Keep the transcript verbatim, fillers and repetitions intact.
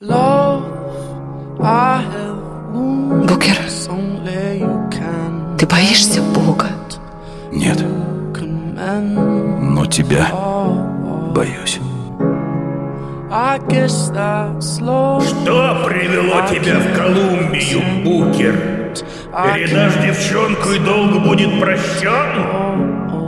Букер, ты боишься Бога? Нет, но тебя боюсь. Что привело тебя в Колумбию, Букер? Передашь девчонку, и долг будет прощен?